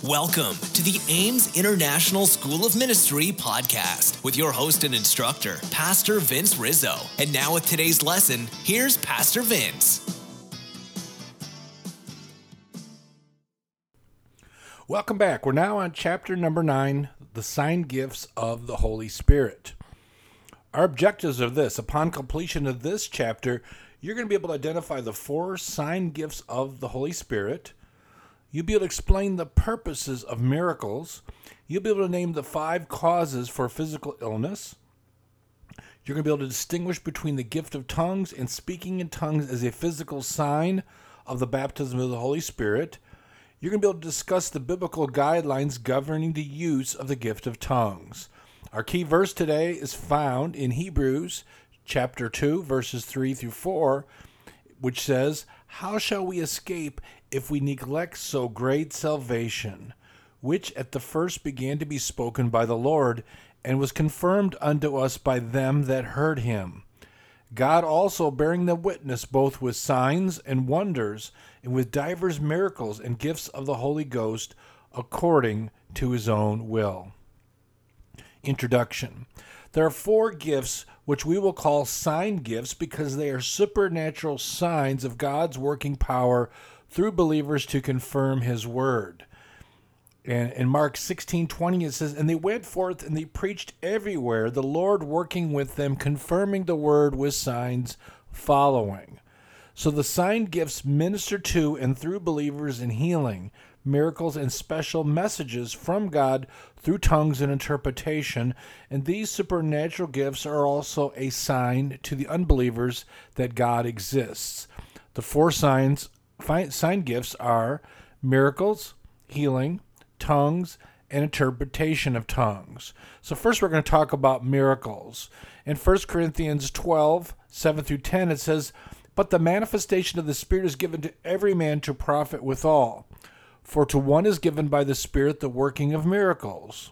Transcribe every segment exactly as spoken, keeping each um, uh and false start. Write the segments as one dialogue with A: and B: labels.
A: Welcome to the Ames International School of Ministry podcast with your host and instructor, Pastor Vince Rizzo. And now with today's lesson, here's Pastor Vince.
B: Welcome back. We're now on chapter number nine, the sign gifts of the Holy Spirit. Our objectives are this. Upon completion of this chapter, you're going to be able to identify the four sign gifts of the Holy Spirit. You'll be able to explain the purposes of miracles. You'll be able to name the five causes for physical illness. You're going to be able to distinguish between the gift of tongues and speaking in tongues as a physical sign of the baptism of the Holy Spirit. You're going to be able to discuss the biblical guidelines governing the use of the gift of tongues. Our key verse today is found in Hebrews chapter two, verses three through four, which says, "How shall we escape if we neglect so great salvation, which at the first began to be spoken by the Lord, and was confirmed unto us by them that heard him? God also bearing them witness both with signs and wonders, and with divers miracles and gifts of the Holy Ghost, according to his own will." Introduction. There are four gifts which we will call sign gifts because they are supernatural signs of God's working power through believers to confirm his word. And in Mark sixteen twenty it says, "And they went forth and they preached everywhere, the Lord working with them, confirming the word with signs following." So the sign gifts minister to and through believers in healing, miracles, and special messages from God through tongues and interpretation. And these supernatural gifts are also a sign to the unbelievers that God exists. The four signs, sign gifts are miracles, healing, tongues, and interpretation of tongues. So first we're going to talk about miracles. In First Corinthians twelve, seven through ten, it says, "But the manifestation of the Spirit is given to every man to profit withal. For to one is given by the Spirit the working of miracles."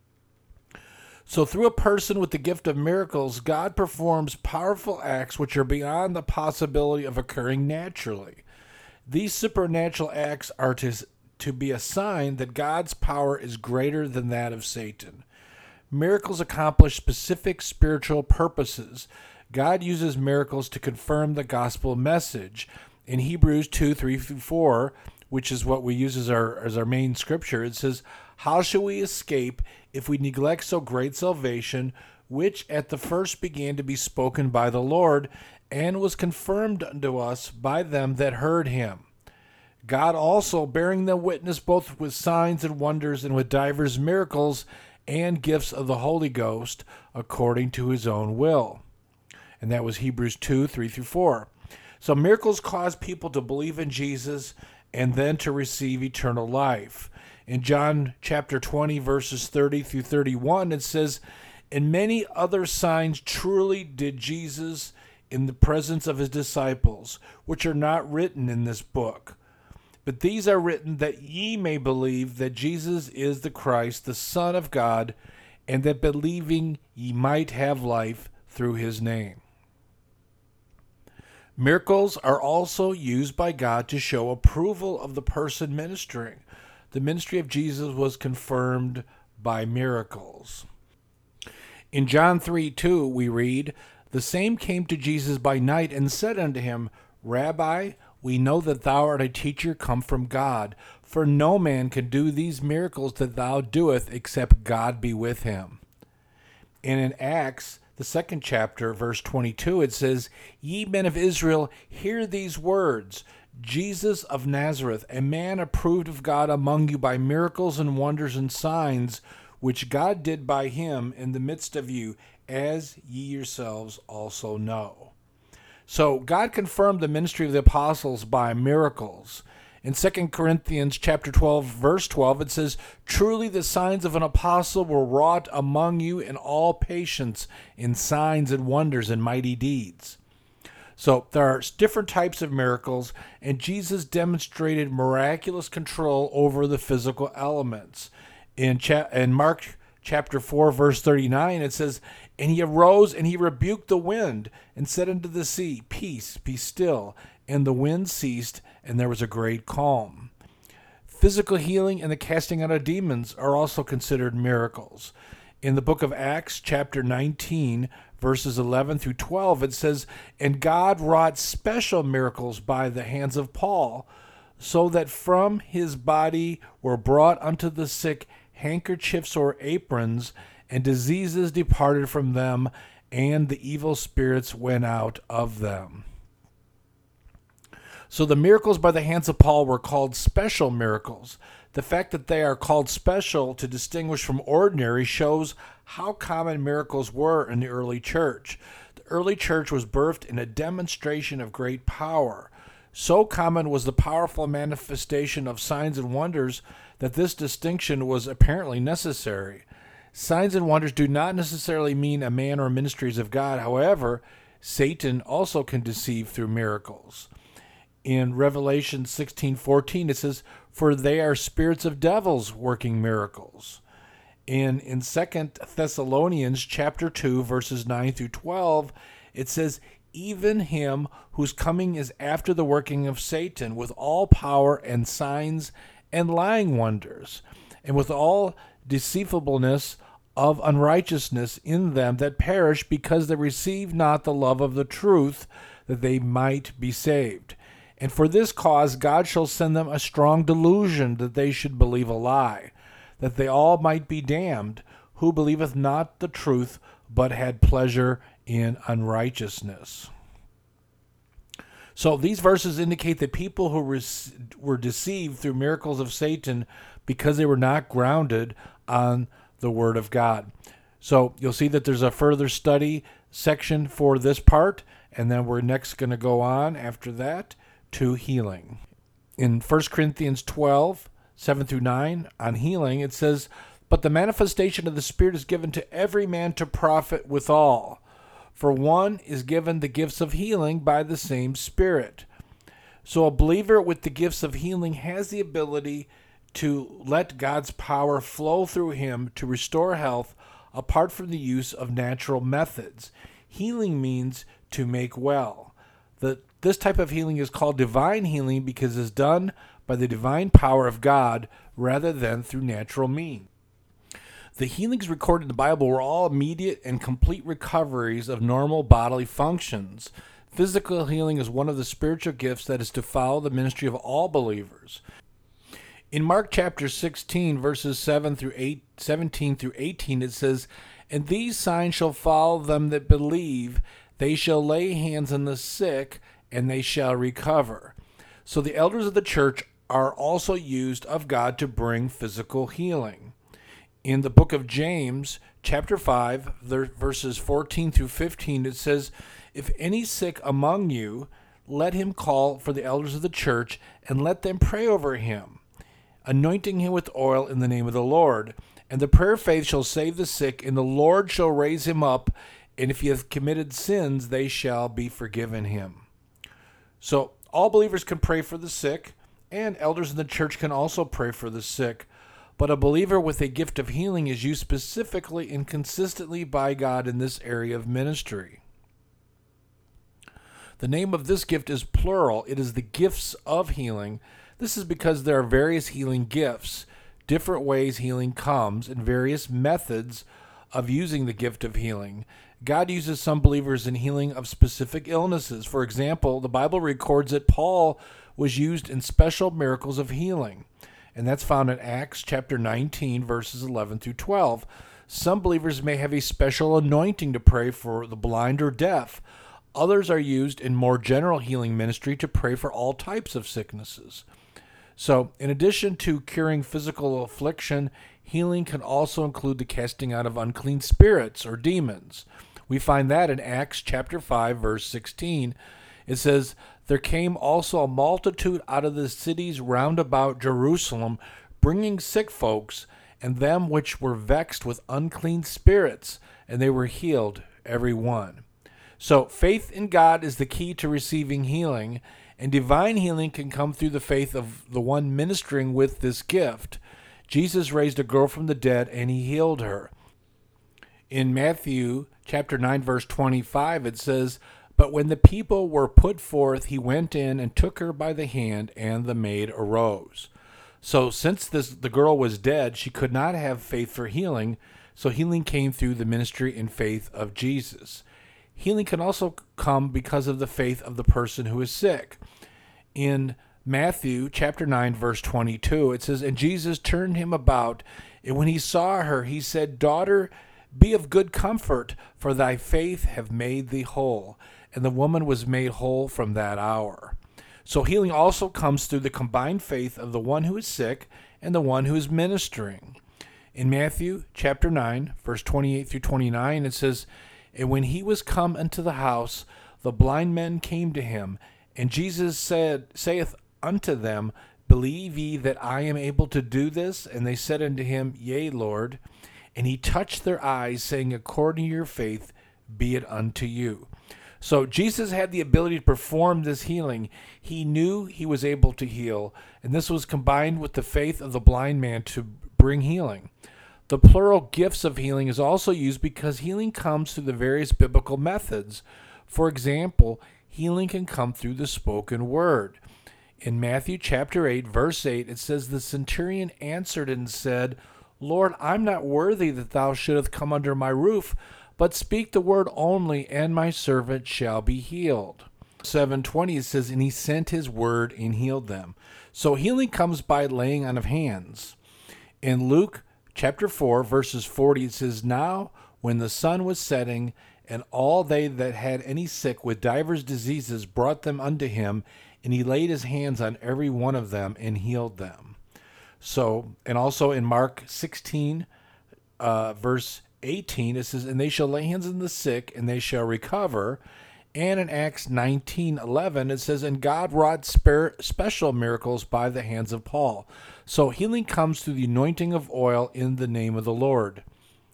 B: So through a person with the gift of miracles, God performs powerful acts which are beyond the possibility of occurring naturally. These supernatural acts are to, to be a sign that God's power is greater than that of Satan. Miracles accomplish specific spiritual purposes. God uses miracles to confirm the gospel message. In Hebrews two, three through four, which is what we use as our as our main scripture, it says, "How shall we escape if we neglect so great salvation, which at the first began to be spoken by the Lord, and was confirmed unto us by them that heard him? God also bearing them witness both with signs and wonders, and with divers miracles and gifts of the Holy Ghost, according to his own will." And that was Hebrews two, three through four. So miracles cause people to believe in Jesus and then to receive eternal life. In John chapter twenty, verses thirty through thirty-one, it says, "And many other signs truly did Jesus in the presence of his disciples, which are not written in this book. But these are written that ye may believe that Jesus is the Christ, the Son of God, and that believing ye might have life through his name." Miracles are also used by God to show approval of the person ministering. The ministry of Jesus was confirmed by miracles. In John three two, we read, "The same came to Jesus by night and said unto him, Rabbi, we know that thou art a teacher come from God, for no man can do these miracles that thou doest except God be with him." And in Acts, the second chapter, verse twenty-two, it says, "Ye men of Israel, hear these words. Jesus of Nazareth, a man approved of God among you by miracles and wonders and signs, which God did by him in the midst of you, as ye yourselves also know." So God confirmed the ministry of the apostles by miracles. In Second Corinthians chapter twelve, verse twelve, it says, "Truly the signs of an apostle were wrought among you in all patience, in signs and wonders and mighty deeds." So there are different types of miracles, and Jesus demonstrated miraculous control over the physical elements. In, cha- in Mark chapter four, verse thirty-nine, it says, "And he arose and he rebuked the wind and said unto the sea, Peace, be still. And the wind ceased, and there was a great calm." Physical healing and the casting out of demons are also considered miracles. In the book of Acts, chapter nineteen, verses eleven through twelve, it says, "And God wrought special miracles by the hands of Paul, so that from his body were brought unto the sick handkerchiefs or aprons, and diseases departed from them, and the evil spirits went out of them." So the miracles by the hands of Paul were called special miracles. The fact that they are called special to distinguish from ordinary shows how common miracles were in the early church. The early church was birthed in a demonstration of great power. So common was the powerful manifestation of signs and wonders that this distinction was apparently necessary. Signs and wonders do not necessarily mean a man or ministries of God. However, Satan also can deceive through miracles. In Revelation sixteen fourteen, it says, "For they are spirits of devils working miracles." And in Second Thessalonians chapter two, verses nine through twelve, it says, "Even him whose coming is after the working of Satan, with all power and signs and lying wonders, and with all deceivableness of unrighteousness in them that perish, because they receive not the love of the truth, that they might be saved. And for this cause God shall send them a strong delusion, that they should believe a lie, that they all might be damned, who believeth not the truth, but had pleasure in unrighteousness." So these verses indicate that people who were deceived through miracles of Satan because they were not grounded on the Word of God. So you'll see that there's a further study section for this part, and then we're next going to go on after that to healing. In First Corinthians twelve, seven through nine, on healing, it says, "But the manifestation of the Spirit is given to every man to profit withal. For one is given the gifts of healing by the same Spirit." So a believer with the gifts of healing has the ability to let God's power flow through him to restore health apart from the use of natural methods. Healing means to make well. The, this type of healing is called divine healing because it's done by the divine power of God rather than through natural means. The healings recorded in the Bible were all immediate and complete recoveries of normal bodily functions. Physical healing is one of the spiritual gifts that is to follow the ministry of all believers. In Mark chapter sixteen, verses seven through eight, seventeen through eighteen, it says, "And these signs shall follow them that believe. They shall lay hands on the sick, and they shall recover." So the elders of the church are also used of God to bring physical healing. In the book of James, chapter five, verses fourteen through fifteen, it says, "If any sick among you, let him call for the elders of the church, and let them pray over him, anointing him with oil in the name of the Lord. And the prayer of faith shall save the sick, and the Lord shall raise him up. And if he hath committed sins, they shall be forgiven him." So all believers can pray for the sick, and elders in the church can also pray for the sick. But a believer with a gift of healing is used specifically and consistently by God in this area of ministry. The name of this gift is plural. It is the gifts of healing. This is because there are various healing gifts, different ways healing comes, and various methods of using the gift of healing. God uses some believers in healing of specific illnesses. For example, the Bible records that Paul was used in special miracles of healing, and that's found in Acts chapter nineteen, verses eleven through twelve. Some believers may have a special anointing to pray for the blind or deaf. Others are used in more general healing ministry to pray for all types of sicknesses. So, in addition to curing physical affliction, healing can also include the casting out of unclean spirits or demons. We find that in Acts chapter five, verse sixteen. It says, "There came also a multitude out of the cities round about Jerusalem, bringing sick folks, and them which were vexed with unclean spirits, and they were healed, every one." So faith in God is the key to receiving healing, and divine healing can come through the faith of the one ministering with this gift. Jesus raised a girl from the dead, and he healed her. In Matthew chapter nine, verse twenty-five, it says, "But when the people were put forth, he went in and took her by the hand, and the maid arose." So since this the girl was dead, she could not have faith for healing, so healing came through the ministry and faith of Jesus. Healing can also come because of the faith of the person who is sick. In Matthew chapter nine, verse twenty-two, it says, "And Jesus turned him about, and when he saw her, he said, 'Daughter, be of good comfort, for thy faith have made thee whole.' And the woman was made whole from that hour." So healing also comes through the combined faith of the one who is sick and the one who is ministering. In Matthew chapter nine, verse twenty-eight through twenty-nine, it says, "And when he was come into the house, the blind men came to him, and Jesus said, saith unto them, Believe ye that I am able to do this? And they said unto him, Yea, Lord. And he touched their eyes, saying, According to your faith, be it unto you." So Jesus had the ability to perform this healing. He knew he was able to heal, and this was combined with the faith of the blind man to bring healing. The plural gifts of healing is also used because healing comes through the various biblical methods. For example, healing can come through the spoken word. In Matthew chapter eight, verse eight, it says, "The centurion answered and said, Lord, I'm not worthy that thou shouldest come under my roof, but speak the word only, and my servant shall be healed." seven twenty, it says, "And he sent his word and healed them." So healing comes by laying on of hands. In Luke chapter four, verses forty, it says, "Now when the sun was setting, and all they that had any sick with divers diseases brought them unto him, and he laid his hands on every one of them and healed them." So, and also in Mark sixteen, uh, verse eighteen, it says, "And they shall lay hands on the sick, and they shall recover." And in Acts nineteen eleven, it says, "And God wrought spare, special miracles by the hands of Paul." So healing comes through the anointing of oil in the name of the Lord.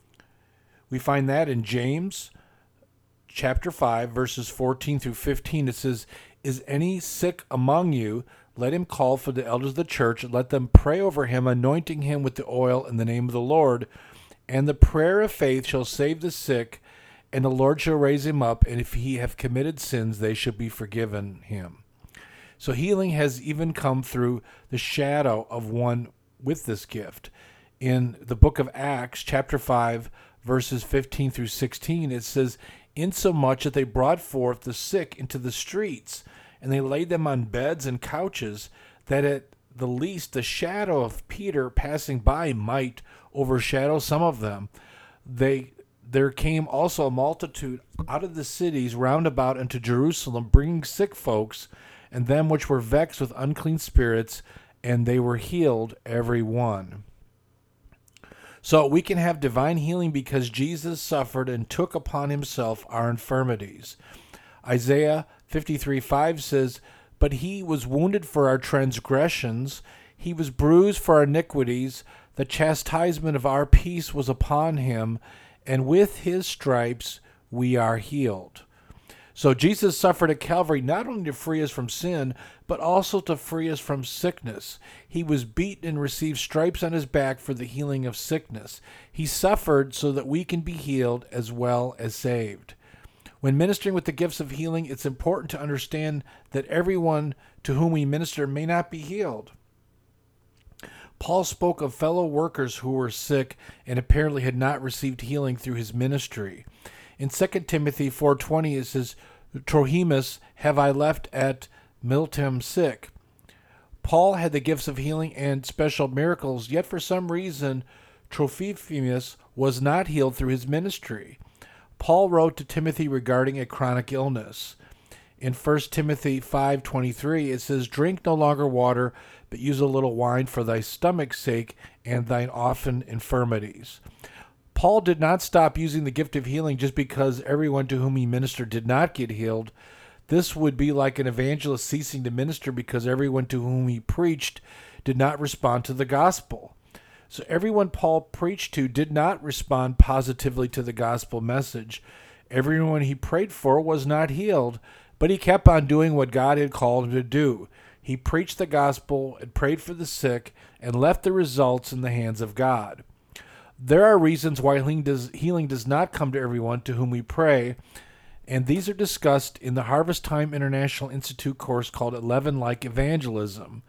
B: We find that in James chapter five, verses fourteen through fifteen. It says, "Is any sick among you? Let him call for the elders of the church, and let them pray over him, anointing him with the oil in the name of the Lord. And the prayer of faith shall save the sick, and the Lord shall raise him up, and if he have committed sins, they shall be forgiven him." So healing has even come through the shadow of one with this gift. In the book of Acts, chapter five, verses fifteen through sixteen, it says, "Insomuch that they brought forth the sick into the streets, and they laid them on beds and couches, that at the least the shadow of Peter passing by might overshadow some of them. They there came also a multitude out of the cities round about unto Jerusalem, bringing sick folks, and them which were vexed with unclean spirits, and they were healed every one." So we can have divine healing because Jesus suffered and took upon himself our infirmities. Isaiah fifty-three five says, "But he was wounded for our transgressions, he was bruised for our iniquities, the chastisement of our peace was upon him, and with his stripes we are healed." So Jesus suffered at Calvary not only to free us from sin, but also to free us from sickness. He was beaten and received stripes on his back for the healing of sickness. He suffered so that we can be healed as well as saved. When ministering with the gifts of healing, it's important to understand that everyone to whom we minister may not be healed. Paul spoke of fellow workers who were sick and apparently had not received healing through his ministry. In Second Timothy four twenty, it says, "Trohimus have I left at Miletum sick." Paul had the gifts of healing and special miracles, yet for some reason Trophimus was not healed through his ministry. Paul wrote to Timothy regarding a chronic illness. In First Timothy five twenty-three, it says, "Drink no longer water, but use a little wine for thy stomach's sake and thine often infirmities." Paul did not stop using the gift of healing just because everyone to whom he ministered did not get healed. This would be like an evangelist ceasing to minister because everyone to whom he preached did not respond to the gospel. So everyone Paul preached to did not respond positively to the gospel message. Everyone he prayed for was not healed, but he kept on doing what God had called him to do. He preached the gospel and prayed for the sick and left the results in the hands of God. There are reasons why healing does, healing does not come to everyone to whom we pray, and these are discussed in the Harvest Time International Institute course called Eleven Like Evangelism.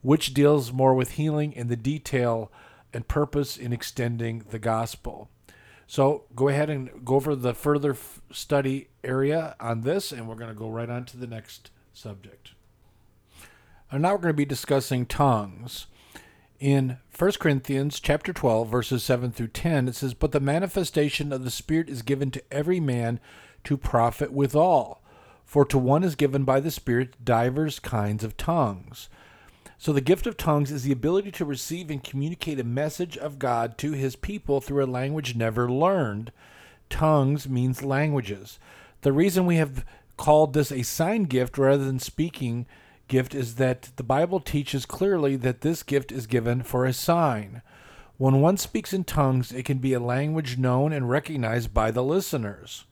B: which deals more with healing and the detail and purpose in extending the gospel. So go ahead and go over the further f- study area on this, and we're going to go right on to the next subject. And now we're going to be discussing tongues. In First Corinthians chapter twelve, verses seven through ten, it says, "But the manifestation of the Spirit is given to every man to profit withal. For to one is given by the Spirit divers kinds of tongues." So the gift of tongues is the ability to receive and communicate a message of God to his people through a language never learned. Tongues means languages. The reason we have called this a sign gift rather than speaking gift is that the Bible teaches clearly that this gift is given for a sign. When one speaks in tongues, it can be a language known and recognized by the listeners.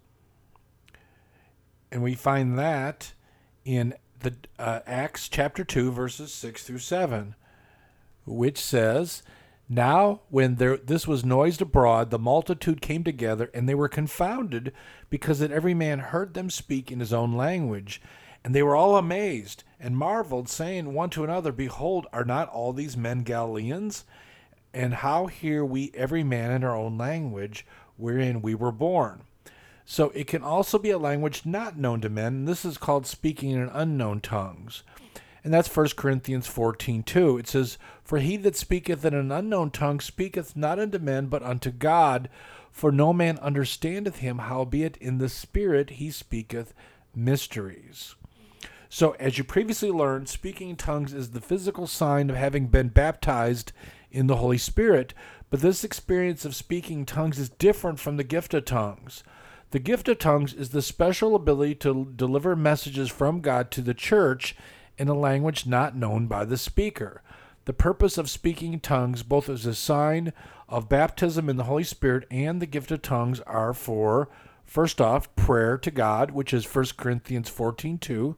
B: And we find that in the uh, Acts chapter two, verses six through seven, which says, "Now when there, this was noised abroad, the multitude came together, and they were confounded, because that every man heard them speak in his own language. And they were all amazed, and marveled, saying one to another, Behold, are not all these men Galileans? And how hear we every man in our own language, wherein we were born?" So it can also be a language not known to men, and this is called speaking in unknown tongues. And that's First Corinthians fourteen two. It says, "For he that speaketh in an unknown tongue speaketh not unto men, but unto God, for no man understandeth him, howbeit in the Spirit he speaketh mysteries." So as you previously learned, speaking in tongues is the physical sign of having been baptized in the Holy Spirit, but this experience of speaking in tongues is different from the gift of tongues. The gift of tongues is the special ability to deliver messages from God to the church in a language not known by the speaker. The purpose of speaking in tongues, both as a sign of baptism in the Holy Spirit and the gift of tongues, are for, first off, prayer to God, which is First Corinthians fourteen two,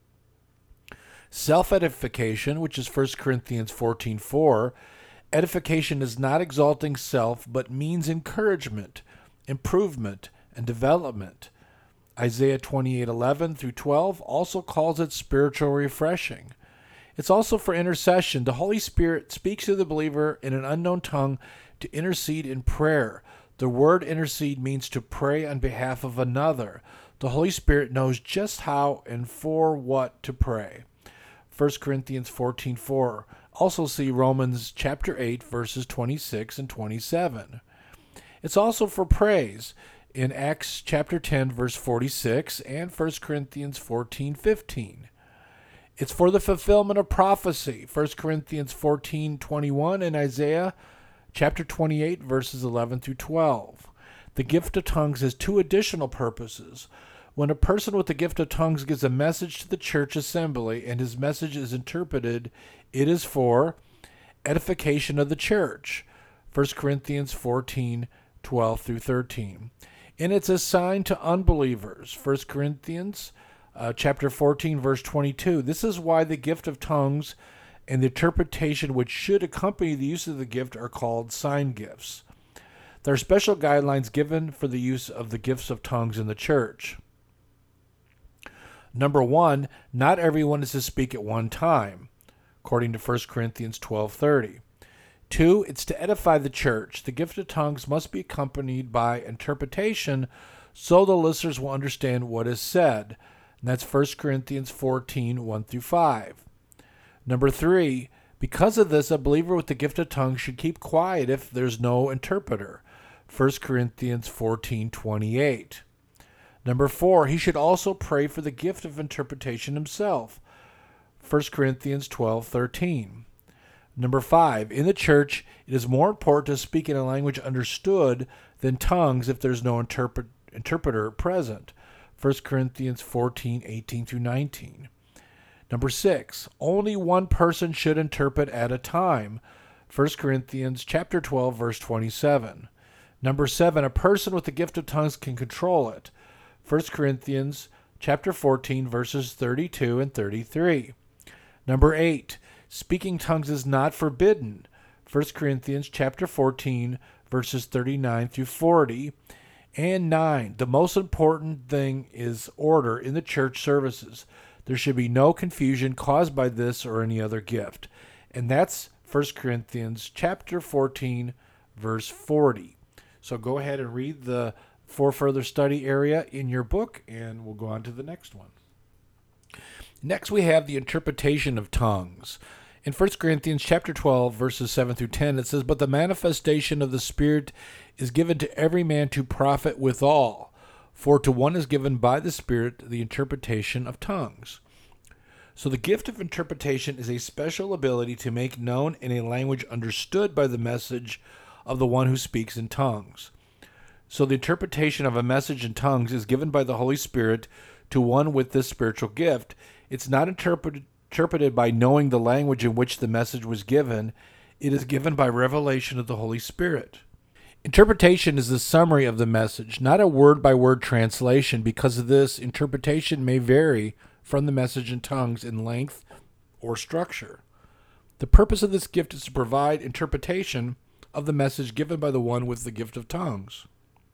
B: self-edification, which is First Corinthians fourteen four. Edification is not exalting self, but means encouragement, improvement, and development. Isaiah twenty-eight eleven through twelve also calls it spiritual refreshing. It's also for intercession. The Holy Spirit speaks to the believer in an unknown tongue to intercede in prayer. The word intercede means to pray on behalf of another. The Holy Spirit knows just how and for what to pray. First Corinthians fourteen four. Also see Romans chapter eight, verses twenty-six and twenty-seven. It's also for praise in Acts chapter ten, verse forty-six, and First Corinthians fourteen fifteen. It's for the fulfillment of prophecy, First Corinthians fourteen twenty-one, and Isaiah chapter twenty-eight, verses eleven through twelve. The gift of tongues has two additional purposes. When a person with the gift of tongues gives a message to the church assembly and his message is interpreted, it is for edification of the church, First Corinthians fourteen twelve through thirteen. And it's a sign to unbelievers, First Corinthians uh, chapter fourteen, verse twenty-two. This is why the gift of tongues and the interpretation which should accompany the use of the gift are called sign gifts. There are special guidelines given for the use of the gifts of tongues in the church. Number one, not everyone is to speak at one time, according to First Corinthians twelve thirty. Two, it's to edify the church. The gift of tongues must be accompanied by interpretation so the listeners will understand what is said. And that's First Corinthians fourteen one through five. Number three, because of this, a believer with the gift of tongues should keep quiet if there's no interpreter. First Corinthians fourteen twenty-eight. Number four, he should also pray for the gift of interpretation himself. First Corinthians twelve thirteen. Number five, in the church, it is more important to speak in a language understood than tongues if there's no interpret, interpreter present. First Corinthians fourteen eighteen through nineteen. Number six, only one person should interpret at a time. First Corinthians chapter twelve, verse twenty-seven. Number seven, a person with the gift of tongues can control it. First Corinthians chapter fourteen, verses thirty-two and thirty-three. Number eight, speaking tongues is not forbidden. First Corinthians chapter fourteen, verses thirty-nine through forty. And nine, the most important thing is order in the church services. There should be no confusion caused by this or any other gift. And that's First Corinthians chapter fourteen, verse forty. So go ahead and read the for further study area in your book, and we'll go on to the next one. Next, we have the interpretation of tongues. In First Corinthians chapter twelve, verses seven through ten, it says, "But the manifestation of the Spirit is given to every man to profit withal. For to one is given by the Spirit the interpretation of tongues." So the gift of interpretation is a special ability to make known in a language understood by the message of the one who speaks in tongues. So the interpretation of a message in tongues is given by the Holy Spirit to one with this spiritual gift. It's not interpreted interpreted by knowing the language in which the message was given. It is given by revelation of the Holy Spirit. Interpretation is the summary of the message, not a word-by-word translation. Because of this, interpretation may vary from the message in tongues in length or structure. The purpose of this gift is to provide interpretation of the message given by the one with the gift of tongues.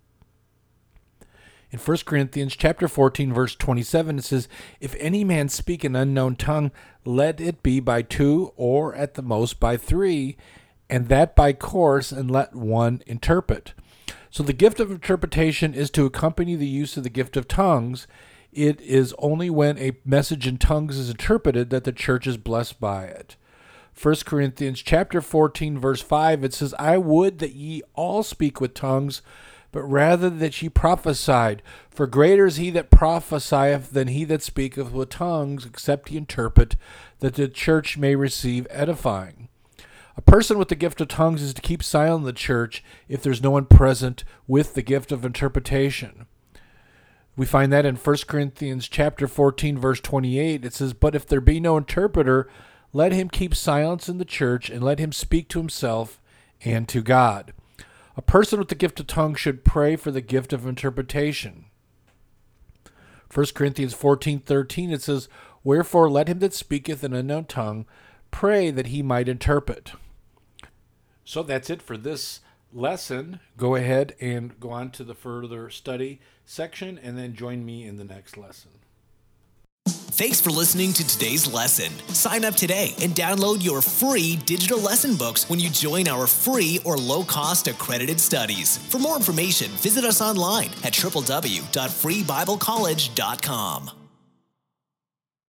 B: In First Corinthians chapter fourteen, verse twenty-seven, it says, "If any man speak an unknown tongue, let it be by two, or at the most by three, and that by course, and let one interpret." So the gift of interpretation is to accompany the use of the gift of tongues. It is only when a message in tongues is interpreted that the church is blessed by it. First Corinthians chapter fourteen, verse five, it says, "I would that ye all speak with tongues, but rather that ye prophesied. For greater is he that prophesieth than he that speaketh with tongues, except he interpret, that the church may receive edifying." A person with the gift of tongues is to keep silent in the church if there's no one present with the gift of interpretation. We find that in First Corinthians chapter fourteen, verse twenty-eight. It says, "But if there be no interpreter, let him keep silence in the church, and let him speak to himself and to God." A person with the gift of tongues should pray for the gift of interpretation. First Corinthians fourteen thirteen, it says, "Wherefore let him that speaketh in an unknown tongue pray that he might interpret." So that's it for this lesson. Go ahead and go on to the further study section, and then join me in the next lesson.
A: Thanks for listening to today's lesson. Sign up today and download your free digital lesson books when you join our free or low-cost accredited studies. For more information, visit us online at w w w dot free bible college dot com.